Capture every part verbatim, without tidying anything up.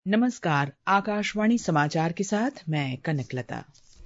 नमस्कार, आकाशवाणी समाचार के साथ मैं कनकलता।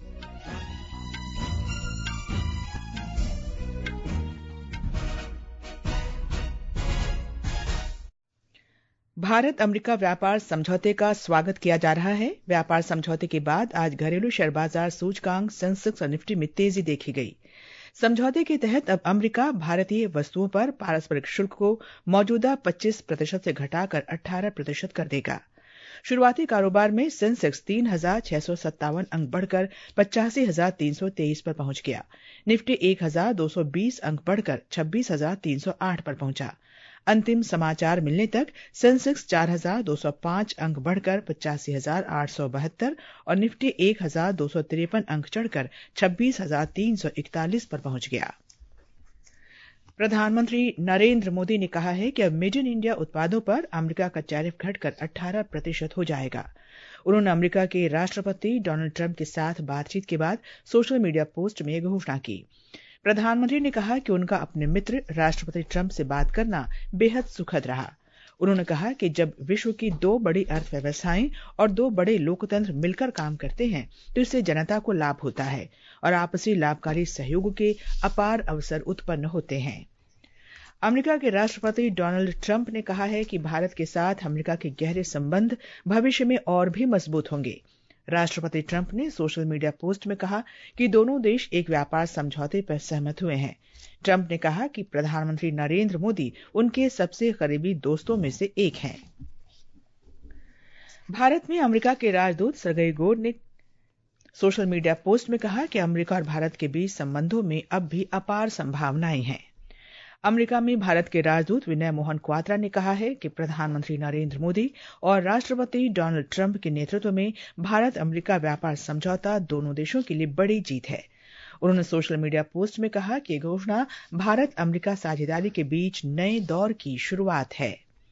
भारत अमेरिका व्यापार समझौते का स्वागत किया जा रहा है। व्यापार समझौते के बाद आज घरेलू शेयर बाजार सूचकांक सेंसेक्स और निफ्टी में तेजी देखी गई। समझौते के तहत अब अमेरिका भारतीय वस्तुओं पर पारस्परिक शुल्क को मौजूदा पच्चीस प्रतिशत से घटाकर अठारह प्रतिशत कर देगा। शुरुआती कारोबार में सेंसेक्स तीन हजार छह सौ सत्तावन अंक बढ़कर पचासी हजार तीन सौ तेईस पर पहुंच गया। निफ्टी एक हजार दो सौ बीस अंक बढ़कर छब्बीस हजार तीन सौ आठ पर पहुंचा। अंतिम समाचार मिलने तक सेंसेक्स चार हजार दो सौ पांच अंक बढ़कर पचासी हजार आठ सौ बहत्तर और निफ्टी एक हजार दो सौ तिरपन अंक चढ़कर छब्बीस हजार तीन सौ इकतालीस पर पहुंच गया। प्रधानमंत्री नरेंद्र मोदी ने कहा है कि अब मेड इन इंडिया उत्पादों पर अमेरिका का टैरिफ घटकर अठारह प्रतिशत हो जाएगा। उन्होंने अमेरिका के राष्ट्रपति डोनाल्ड ट्रंप के साथ बातचीत के बाद सोशल मीडिया पोस्ट में यह घोषणा की। प्रधानमंत्री ने कहा कि उनका अपने मित्र राष्ट्रपति ट्रंप से बात करना बेहद सुखद रहा। उन्होंने कहा कि जब विश्व की दो बड़ी अर्थव्यवस्थाएं और दो बड़े लोकतंत्र मिलकर काम करते हैं तो इससे जनता को लाभ होता है और आपसी लाभकारी सहयोग के अपार अवसर उत्पन्न होते हैं। अमेरिका के राष्ट्रपति डोनाल्ड ट्रंप ने कहा है कि भारत के साथ अमेरिका के गहरे संबंध भविष्य में और भी मजबूत होंगे। राष्ट्रपति ट्रंप ने सोशल मीडिया पोस्ट में कहा कि दोनों देश एक व्यापार समझौते पर सहमत हुए हैं। ट्रंप ने कहा कि प्रधानमंत्री नरेंद्र मोदी उनके सबसे करीबी दोस्तों में से एक हैं। भारत में अमेरिका के राजदूत सर्गेई गोर ने सोशल मीडिया पोस्ट में कहा कि अमेरिका और भारत के बीच संबंधों में अब भी अपार संभावनाएं हैं। अमेरिका में भारत के राजदूत विनय मोहन क्वात्रा ने कहा है कि प्रधानमंत्री नरेंद्र मोदी और राष्ट्रपति डोनाल्ड ट्रंप के नेतृत्व में भारत अमेरिका व्यापार समझौता दोनों देशों के लिए बड़ी जीत है। उन्होंने सोशल मीडिया पोस्ट में कहा कि यह घोषणा भारत अमेरिका साझेदारी के बीच नए दौर की शुरुआत है।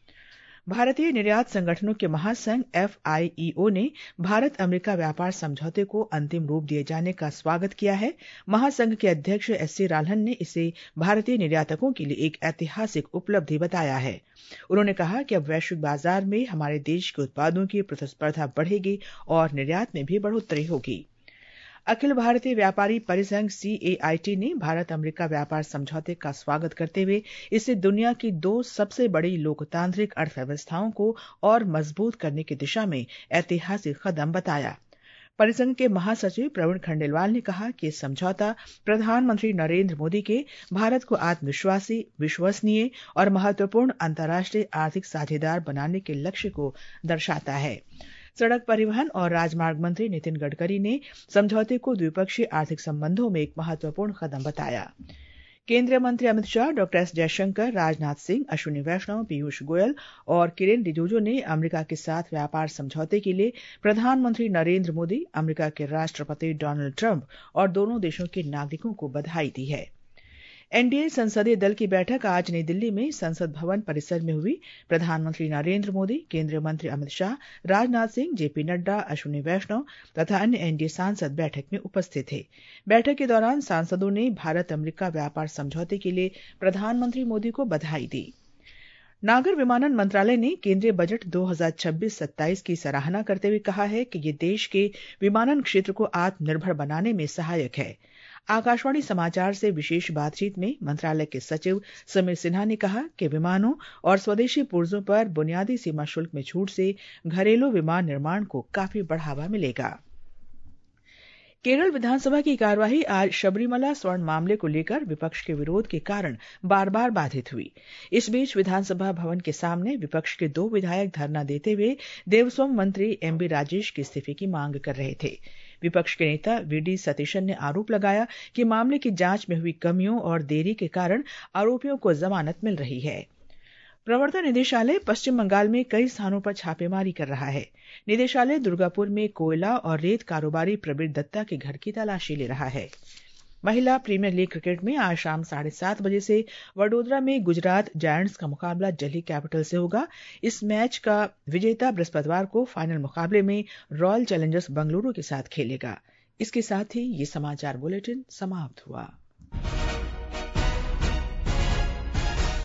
भारतीय निर्यात संगठनों के महासंघ एफ आई ई ओ ने भारत अमेरिका व्यापार समझौते को अंतिम रूप दिए जाने का स्वागत किया है। महासंघ के अध्यक्ष एस सी राल्हन ने इसे भारतीय निर्यातकों के लिए एक ऐतिहासिक उपलब्धि बताया है। उन्होंने कहा कि अब वैश्विक बाजार में हमारे देश के उत्पादों की प्रतिस्पर्धा बढ़ेगी और निर्यात में भी बढ़ोतरी होगी। अखिल भारतीय व्यापारी परिसंघ सी ए आई टी ने भारत अमेरिका व्यापार समझौते का स्वागत करते हुए इसे दुनिया की दो सबसे बड़ी लोकतांत्रिक अर्थव्यवस्थाओं को और मजबूत करने की दिशा में ऐतिहासिक कदम बताया। परिसंघ के महासचिव प्रवीण खंडेलवाल ने कहा कि समझौता प्रधानमंत्री नरेंद्र मोदी के भारत को आत्मविश्वासी, विश्वसनीय और महत्वपूर्ण अंतर्राष्ट्रीय आर्थिक साझेदार बनाने के लक्ष्य को दर्शाता है। सड़क परिवहन और राजमार्ग मंत्री नितिन गडकरी ने समझौते को द्विपक्षीय आर्थिक संबंधों में एक महत्वपूर्ण कदम बताया। केंद्रीय मंत्री अमित शाह, डॉक्टर एस जयशंकर, राजनाथ सिंह, अश्विनी वैष्णव, पीयूष गोयल और किरेन रिजिजू ने अमेरिका के साथ व्यापार समझौते के लिए प्रधानमंत्री नरेंद्र मोदी, अमेरिका के राष्ट्रपति डोनाल्ड ट्रंप और दोनों देशों के नागरिकों को बधाई दी है। एन डी ए संसदीय दल की बैठक आज नई दिल्ली में संसद भवन परिसर में हुई। प्रधानमंत्री नरेंद्र मोदी, केंद्रीय मंत्री अमित शाह, राजनाथ सिंह, जे पी नड्डा, अश्विनी वैष्णव तथा अन्य एन डी ए सांसद बैठक में उपस्थित थे। बैठक के दौरान सांसदों ने भारत अमेरिका व्यापार समझौते के लिए प्रधानमंत्री मोदी को बधाई दी। नागर विमानन मंत्रालय ने केंद्रीय बजट दो हजार छब्बीस सत्ताईस की सराहना करते हुए कहा है कि ये देश के विमानन क्षेत्र को आत्मनिर्भर बनाने में सहायक है। आकाशवाणी समाचार से विशेष बातचीत में मंत्रालय के सचिव समीर सिन्हा ने कहा कि विमानों और स्वदेशी पुर्जों पर बुनियादी सीमा शुल्क में छूट से घरेलू विमान निर्माण को काफी बढ़ावा मिलेगा। केरल विधानसभा की कार्यवाही आज शबरीमला स्वर्ण मामले को लेकर विपक्ष के विरोध के कारण बार बार बाधित हुई। इस बीच विधानसभा भवन के सामने विपक्ष के दो विधायक धरना देते हुए देवस्वम मंत्री एम बी राजेश के इस्तीफे की मांग कर रहे थे। विपक्ष के नेता वी डी सतीशन ने आरोप लगाया कि मामले की जांच में हुई कमियों और देरी के कारण आरोपियों को जमानत मिल रही है। प्रवर्तन निदेशालय पश्चिम बंगाल में कई स्थानों पर छापेमारी कर रहा है। निदेशालय दुर्गापुर में कोयला और रेत कारोबारी प्रबीर दत्ता के घर की तलाशी ले रहा है। महिला प्रीमियर लीग क्रिकेट में आज शाम साढ़े सात बजे से वडोदरा में गुजरात जायंट्स का मुकाबला दिल्ली कैपिटल से होगा। इस मैच का विजेता बृहस्पतिवार को फाइनल मुकाबले में रॉयल चैलेंजर्स बेंगलुरु के साथ खेलेगा। इसके साथ ही ये समाचार बुलेटिन समाप्त हुआ।